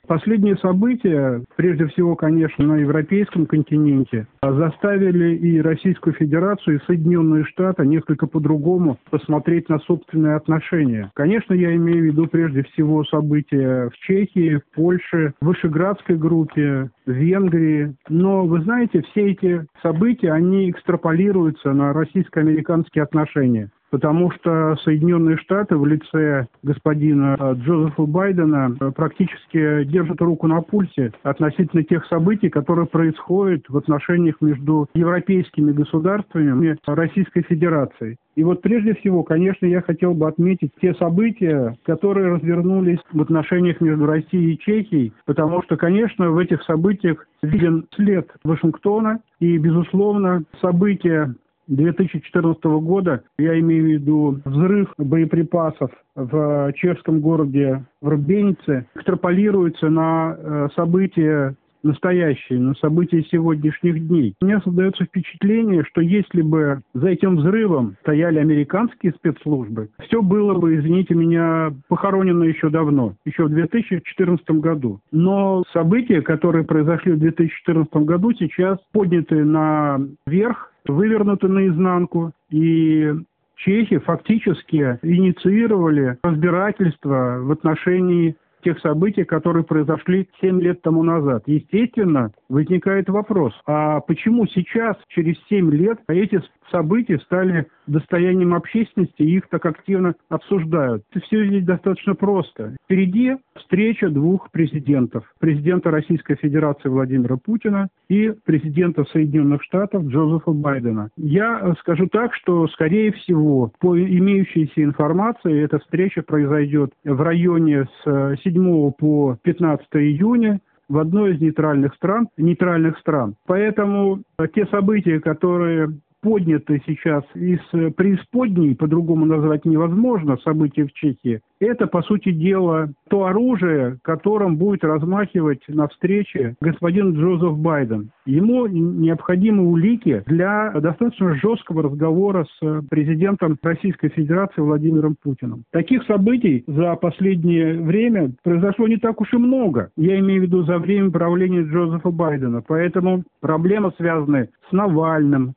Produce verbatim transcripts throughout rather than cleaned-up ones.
Последние события, прежде всего, конечно, на европейском континенте, заставили и Российскую Федерацию, и Соединенные Штаты несколько по-другому посмотреть на собственные отношения. Конечно, я имею в виду прежде всего события в Чехии, в Польше, в Вышеградской группе, в Венгрии. Но, вы знаете, все эти события, они экстраполируются на российско-американские отношения. Потому что Соединенные Штаты в лице господина Джозефа Байдена практически держат руку на пульсе относительно тех событий, которые происходят в отношениях между европейскими государствами и Российской Федерацией. И вот прежде всего, конечно, я хотел бы отметить те события, которые развернулись в отношениях между Россией и Чехией, потому что, конечно, в этих событиях виден след Вашингтона и, безусловно, события две тысячи четырнадцатого года, я имею в виду взрыв боеприпасов в чешском городе Врубенице, экстраполируется на события настоящие, на события сегодняшних дней. У меня создается впечатление, что если бы за этим взрывом стояли американские спецслужбы, все было бы, извините меня, похоронено еще давно, еще в две тысячи четырнадцатом году. Но события, которые произошли в две тысячи четырнадцатом году, сейчас подняты наверх, вывернуты наизнанку, и чехи фактически инициировали разбирательство в отношении тех событий, которые произошли семь лет тому назад. Естественно, возникает вопрос, а почему сейчас, через семь лет, эти события стали достоянием общественности и их так активно обсуждают? Все здесь достаточно просто. Впереди встреча двух президентов. Президента Российской Федерации Владимира Путина и президента Соединенных Штатов Джозефа Байдена. Я скажу так, что, скорее всего, по имеющейся информации, эта встреча произойдет в районе с седьмого по пятнадцатое июня в одной из нейтральных стран, нейтральных стран. Поэтому те события, которые подняты сейчас из преисподней, по-другому назвать невозможно, события в Чехии, это, по сути дела, то оружие, которым будет размахивать на встрече господин Джозеф Байден. Ему необходимы улики для достаточно жесткого разговора с президентом Российской Федерации Владимиром Путиным. Таких событий за последнее время произошло не так уж и много. Я имею в виду за время правления Джозефа Байдена. Поэтому проблемы, связанные с Навальным,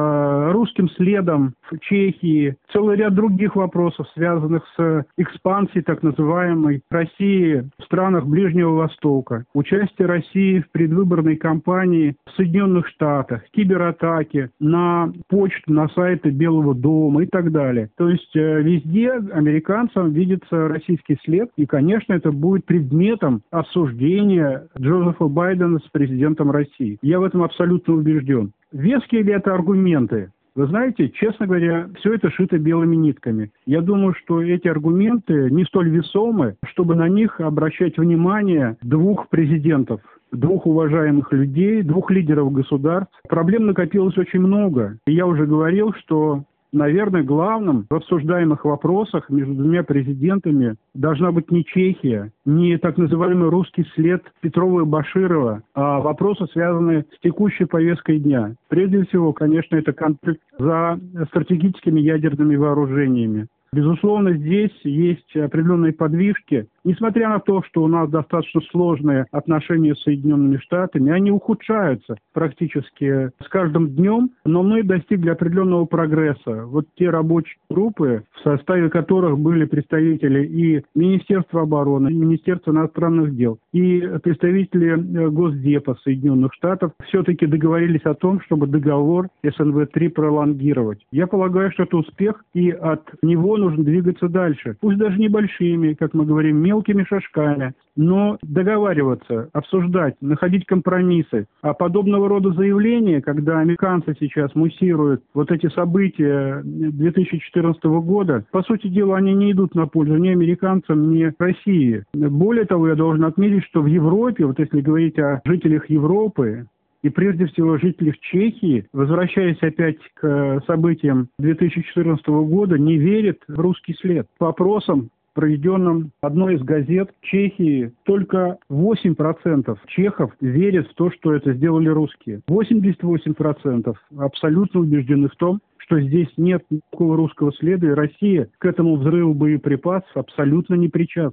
с русским следом в Чехии, целый ряд других вопросов, связанных с экспансией так называемой России в странах Ближнего Востока, участие России в предвыборной кампании в Соединенных Штатах, кибератаки на почту, на сайты Белого дома и так далее. То есть везде американцам видится российский след, и, конечно, это будет предметом обсуждения Джозефа Байдена с президентом России. Я в этом абсолютно убежден. Веские ли это аргументы? Вы знаете, честно говоря, все это шито белыми нитками. Я думаю, что эти аргументы не столь весомы, чтобы на них обращать внимание двух президентов, двух уважаемых людей, двух лидеров государств. Проблем накопилось очень много. И я уже говорил, что, наверное, главным в обсуждаемых вопросах между двумя президентами должна быть не Чехия, не так называемый русский след Петрова и Баширова, а вопросы, связанные с текущей повесткой дня. Прежде всего, конечно, это конфликт за стратегическими ядерными вооружениями. Безусловно, здесь есть определенные подвижки. Несмотря на то, что у нас достаточно сложные отношения с Соединенными Штатами, они ухудшаются практически с каждым днем, но мы достигли определенного прогресса. Вот те рабочие группы, в составе которых были представители и Министерства обороны, и Министерства иностранных дел, и представители Госдепа Соединенных Штатов, все-таки договорились о том, чтобы договор эс эн вэ три пролонгировать. Я полагаю, что это успех, и от него нужно двигаться дальше. Пусть даже небольшими, как мы говорим, мелкими шажками, но договариваться, обсуждать, находить компромиссы. А подобного рода заявления, когда американцы сейчас муссируют вот эти события две тысячи четырнадцатого года, по сути дела, они не идут на пользу ни американцам, ни России. Более того, я должен отметить, что в Европе, вот если говорить о жителях Европы, и прежде всего жителях Чехии, возвращаясь опять к событиям две тысячи четырнадцатого года, не верят в русский след. По опросам, проведенным одной из газет Чехии, только восемь процентов чехов верят в то, что это сделали русские. восемьдесят восемь процентов абсолютно убеждены в том, что здесь нет никакого русского следа, и Россия к этому взрыву боеприпасов абсолютно не причастна.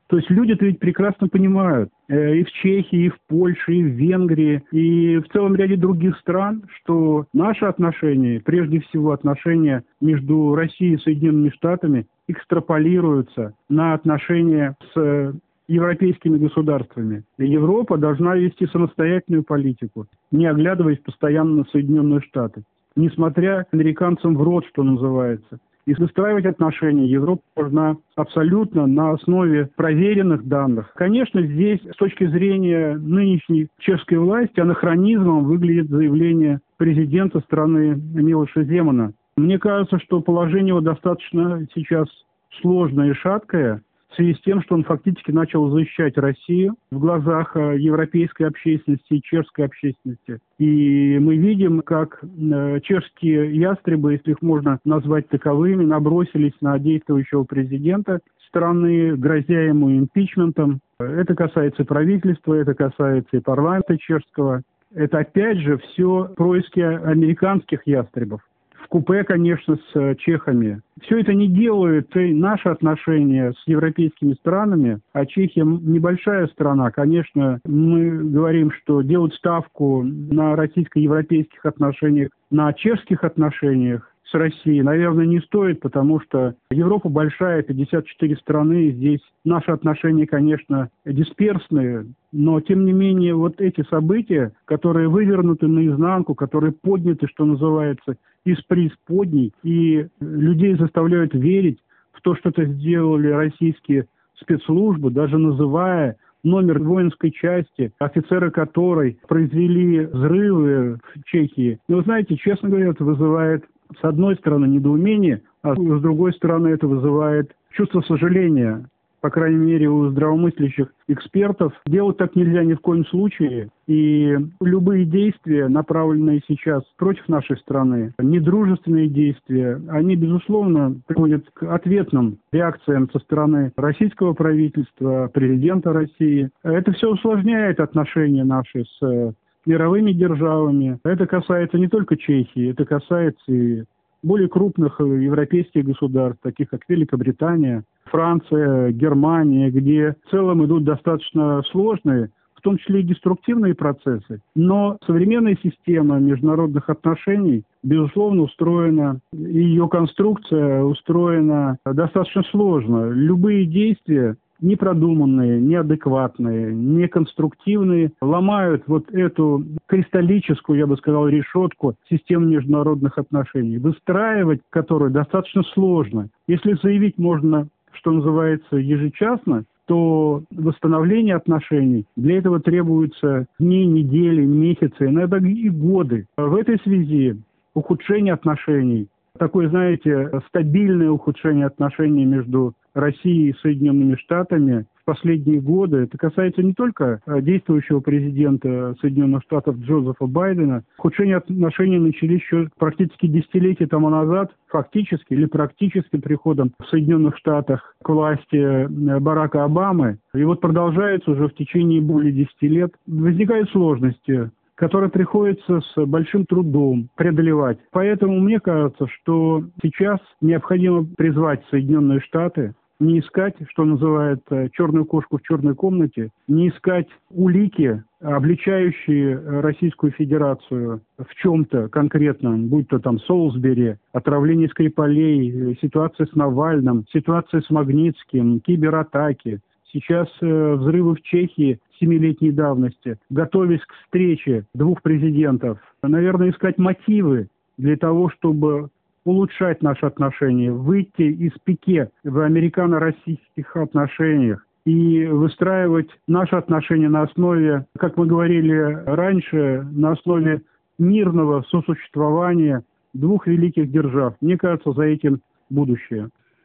То есть люди-то ведь прекрасно понимают, э, и в Чехии, и в Польше, и в Венгрии, и в целом ряде других стран, что наши отношения, прежде всего отношения между Россией и Соединенными Штатами, экстраполируются на отношения с европейскими государствами. И Европа должна вести самостоятельную политику, не оглядываясь постоянно на Соединенные Штаты. Несмотря американцам в рот, что называется. И выстраивать отношения Европа должна абсолютно на основе проверенных данных. Конечно, здесь с точки зрения нынешней чешской власти анахронизмом выглядит заявление президента страны Милоша Земана. Мне кажется, что положение его достаточно сейчас сложное и шаткое, в связи с тем, что он фактически начал защищать Россию в глазах европейской общественности и чешской общественности. И мы видим, как чешские ястребы, если их можно назвать таковыми, набросились на действующего президента страны, грозя ему импичментом. Это касается и правительства, это касается и парламента чешского. Это опять же все происки американских ястребов. В купе, конечно, с чехами. Все это не делают наши отношения с европейскими странами, а Чехия небольшая страна. Конечно, мы говорим, что делать ставку на российско-европейских отношениях, на чешских отношениях с Россией, наверное, не стоит, потому что Европа большая, пятьдесят четыре страны, здесь наши отношения, конечно, дисперсные, но, тем не менее, вот эти события, которые вывернуты наизнанку, которые подняты, что называется, из преисподней, и людей заставляют верить в то, что это сделали российские спецслужбы, даже называя номер воинской части, офицеры которой произвели взрывы в Чехии. Но, вы знаете, честно говоря, это вызывает, с одной стороны, недоумение, а с другой стороны, это вызывает чувство сожаления. По крайней мере, у здравомыслящих экспертов. Делать так нельзя ни в коем случае. И любые действия, направленные сейчас против нашей страны, недружественные действия, они, безусловно, приводят к ответным реакциям со стороны российского правительства, президента России. Это все усложняет отношения наши с мировыми державами. Это касается не только Чехии, это касается и более крупных европейских государств, таких как Великобритания, Франция, Германия, где в целом идут достаточно сложные, в том числе и деструктивные процессы. Но современная система международных отношений, безусловно, устроена, и ее конструкция устроена достаточно сложно. Любые действия непродуманные, неадекватные, неконструктивные, ломают вот эту кристаллическую, я бы сказал, решетку системы международных отношений, выстраивать которую достаточно сложно. Если заявить можно, что называется, ежечасно, то восстановление отношений, для этого требуются дни, недели, месяцы, иногда и годы. В этой связи ухудшение отношений, такое, знаете, стабильное ухудшение отношений между Россией и Соединенными Штатами в последние годы, это касается не только действующего президента Соединенных Штатов Джозефа Байдена. Ухудшение отношений начались еще практически десятилетия тому назад, фактически или практически приходом в Соединенных Штатах к власти Барака Обамы. И вот продолжается уже в течение более десяти лет. Возникают сложности, которые приходится с большим трудом преодолевать. Поэтому мне кажется, что сейчас необходимо призвать Соединенные Штаты не искать, что называется, черную кошку в черной комнате, не искать улики, обличающие Российскую Федерацию в чем-то конкретном, будь то там Солсбери, отравление Скрипалей, ситуация с Навальным, ситуация с Магнитским, кибератаки. Сейчас э, взрывы в Чехии семилетней давности. Готовясь к встрече двух президентов, наверное, искать мотивы для того, чтобы улучшать наши отношения, выйти из пике в американо-российских отношениях и выстраивать наши отношения на основе, как мы говорили раньше, на основе мирного сосуществования двух великих держав. Мне кажется, за этим будущее.